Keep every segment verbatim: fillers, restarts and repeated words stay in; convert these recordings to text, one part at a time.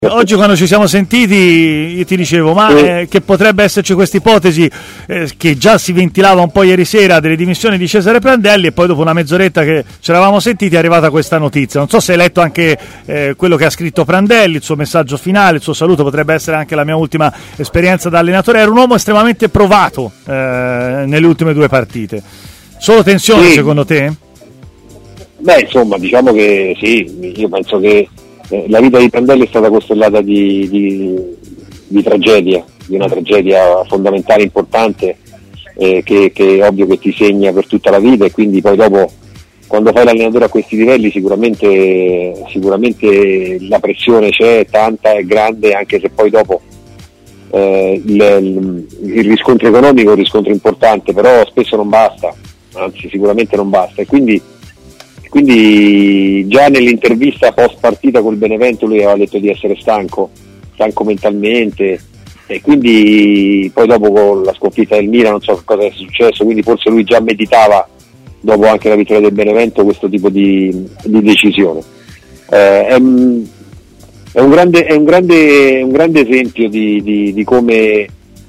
Oggi quando ci siamo sentiti io ti dicevo ma sì. eh, che potrebbe esserci questa ipotesi eh, che già si ventilava un po' ieri sera delle dimissioni di Cesare Prandelli, e poi dopo una mezz'oretta che ci eravamo sentiti è arrivata questa notizia. Non so se hai letto anche eh, quello che ha scritto Prandelli, il suo messaggio finale, il suo saluto. Potrebbe essere anche la mia ultima esperienza da allenatore. Era un uomo estremamente provato eh, nelle ultime due partite. Solo tensione sì. secondo te? Beh, insomma, diciamo che sì, io penso che la vita di Prandelli è stata costellata di, di, di tragedia, di una tragedia fondamentale, importante, eh, che, che è ovvio che ti segna per tutta la vita, e quindi poi dopo, quando fai l'allenatore a questi livelli, sicuramente, sicuramente la pressione c'è, tanta, è grande, anche se poi dopo eh, il, il, il riscontro economico è un riscontro importante, però spesso non basta, anzi sicuramente non basta, e quindi Quindi già nell'intervista post partita col Benevento lui aveva detto di essere stanco, stanco mentalmente, e quindi poi dopo con la sconfitta del Milan non so cosa è successo, quindi forse lui già meditava, dopo anche la vittoria del Benevento, questo tipo di, di decisione. Eh, è, è, un grande, è un grande, un grande esempio di, di, di come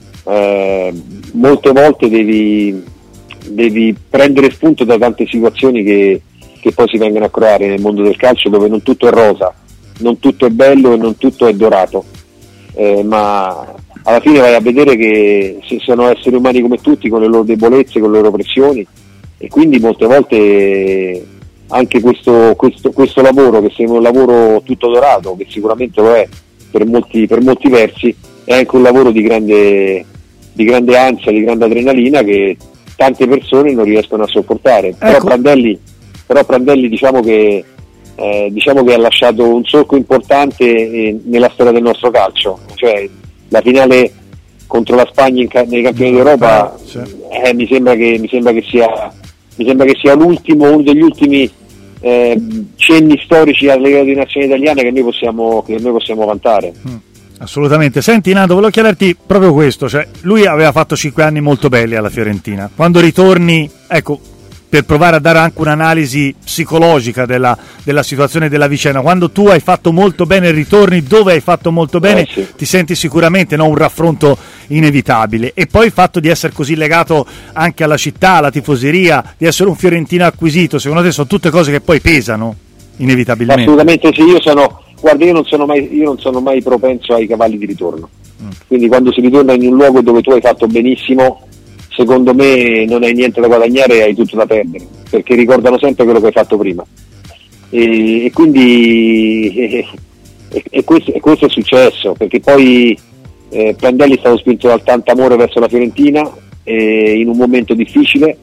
eh, molte volte devi, devi prendere spunto da tante situazioni che che poi si vengono a creare nel mondo del calcio, dove non tutto è rosa, non tutto è bello e non tutto è dorato, eh, ma alla fine vai a vedere che sono esseri umani come tutti, con le loro debolezze, con le loro pressioni, e quindi molte volte anche questo, questo, questo lavoro, che sembra un lavoro tutto dorato, che sicuramente lo è per molti, per molti versi, è anche un lavoro di grande, di grande ansia, di grande adrenalina, che tante persone non riescono a sopportare. Ecco. Però Prandelli Però Prandelli diciamo che, eh, diciamo che ha lasciato un solco importante eh, nella storia del nostro calcio, cioè la finale contro la Spagna in ca- nei campioni d'Europa, eh, mi sembra che mi sembra che sia mi sembra che sia l'ultimo, uno degli ultimi eh, cenni storici a livello di nazione italiana che noi possiamo che noi possiamo vantare. Mm. Assolutamente. Senti Nando, volevo chiederti proprio questo, cioè lui aveva fatto cinque anni molto belli alla Fiorentina. Quando ritorni, ecco, per provare a dare anche un'analisi psicologica della, della situazione della vicenda, quando tu hai fatto molto bene, ritorni dove hai fatto molto bene, eh sì. ti senti sicuramente, no, un raffronto inevitabile, e poi il fatto di essere così legato anche alla città, alla tifoseria, di essere un fiorentino acquisito, secondo te sono tutte cose che poi pesano inevitabilmente? Assolutamente sì, io sono, guarda, io non sono mai, io non sono mai propenso ai cavalli di ritorno, mm. quindi quando si ritorna in un luogo dove tu hai fatto benissimo, secondo me non hai niente da guadagnare e hai tutto da perdere, perché ricordano sempre quello che hai fatto prima, e, e quindi e, e, e, questo, e questo è successo, perché poi eh, Prandelli è stato spinto dal tanto amore verso la Fiorentina eh, in un momento difficile,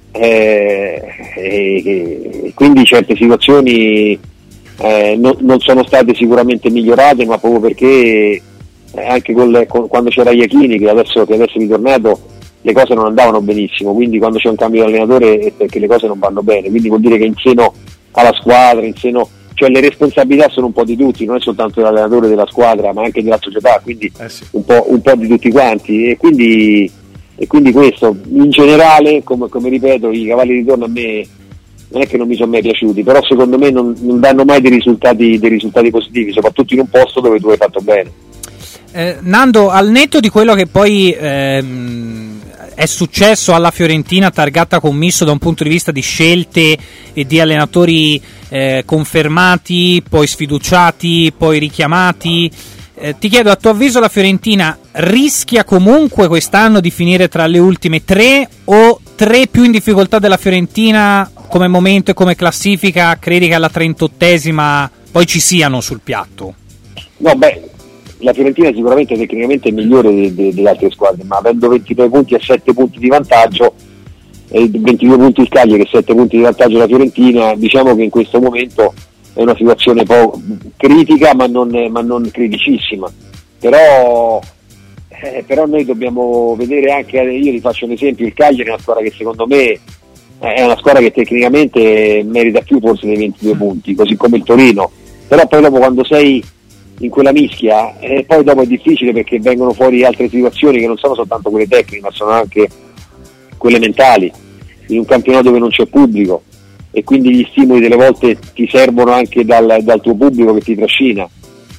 eh, e, e quindi certe situazioni eh, non, non sono state sicuramente migliorate, ma proprio perché eh, anche col, con, quando c'era Iachini, che adesso, che adesso è ritornato, le cose non andavano benissimo, quindi quando c'è un cambio di allenatore è perché le cose non vanno bene, quindi vuol dire che in seno alla squadra, in seno, cioè le responsabilità sono un po' di tutti, non è soltanto dell'allenatore, della squadra, ma anche della società, quindi eh sì. un, po', un po' di tutti quanti, e quindi, e quindi questo in generale, come, come ripeto, i cavalli di ritorno a me non è che non mi sono mai piaciuti, però secondo me non, non danno mai dei risultati, dei risultati positivi, soprattutto in un posto dove tu hai fatto bene. Eh, Nando, al netto di quello che poi ehm, è successo alla Fiorentina, targata commisso da un punto di vista di scelte e di allenatori eh, confermati, poi sfiduciati, poi richiamati, eh, ti chiedo, a tuo avviso la Fiorentina rischia comunque quest'anno di finire tra le ultime tre, o tre più in difficoltà della Fiorentina come momento e come classifica credi che alla trentottesima poi ci siano sul piatto? No, beh, la Fiorentina sicuramente tecnicamente è migliore de- de- delle altre squadre, ma avendo ventidue punti e sette punti di vantaggio, e ventidue punti il Cagliari e sette punti di vantaggio la Fiorentina, diciamo che in questo momento è una situazione po' critica, ma non, ma non criticissima, però, eh, però noi dobbiamo vedere anche, io vi faccio un esempio, il Cagliari è una squadra che secondo me è una squadra che tecnicamente merita più forse dei ventidue punti, così come il Torino, però poi dopo quando sei in quella mischia e eh, poi dopo è difficile, perché vengono fuori altre situazioni che non sono soltanto quelle tecniche, ma sono anche quelle mentali, in un campionato dove non c'è pubblico, e quindi gli stimoli delle volte ti servono anche dal, dal tuo pubblico che ti trascina,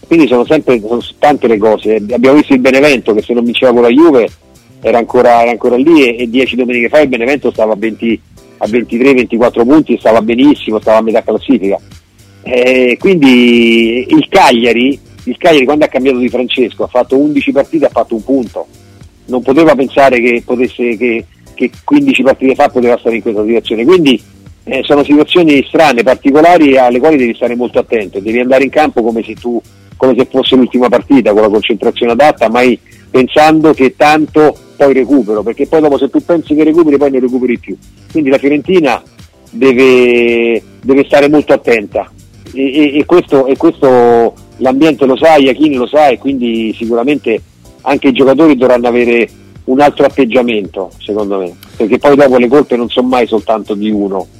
quindi sono sempre sono tante le cose. Abbiamo visto il Benevento che se non vinceva con la Juve era ancora, era ancora lì, e, e dieci domeniche fa il Benevento stava a, venti, a ventitré ventiquattro punti e stava benissimo, stava a metà classifica. Eh, quindi il Cagliari, il Cagliari quando ha cambiato Di Francesco ha fatto undici partite, ha fatto un punto, non poteva pensare che potesse che, che quindici partite fa poteva stare in questa situazione, quindi eh, sono situazioni strane, particolari, alle quali devi stare molto attento, devi andare in campo come se tu come se fosse l'ultima partita, con la concentrazione adatta, mai pensando che tanto poi recupero, perché poi dopo se tu pensi che recuperi poi non recuperi più, quindi la Fiorentina deve, deve stare molto attenta e, e, e, questo, e questo l'ambiente lo sa, Iachini lo sa, e quindi sicuramente anche i giocatori dovranno avere un altro atteggiamento, secondo me, perché poi dopo le colpe non sono mai soltanto di uno,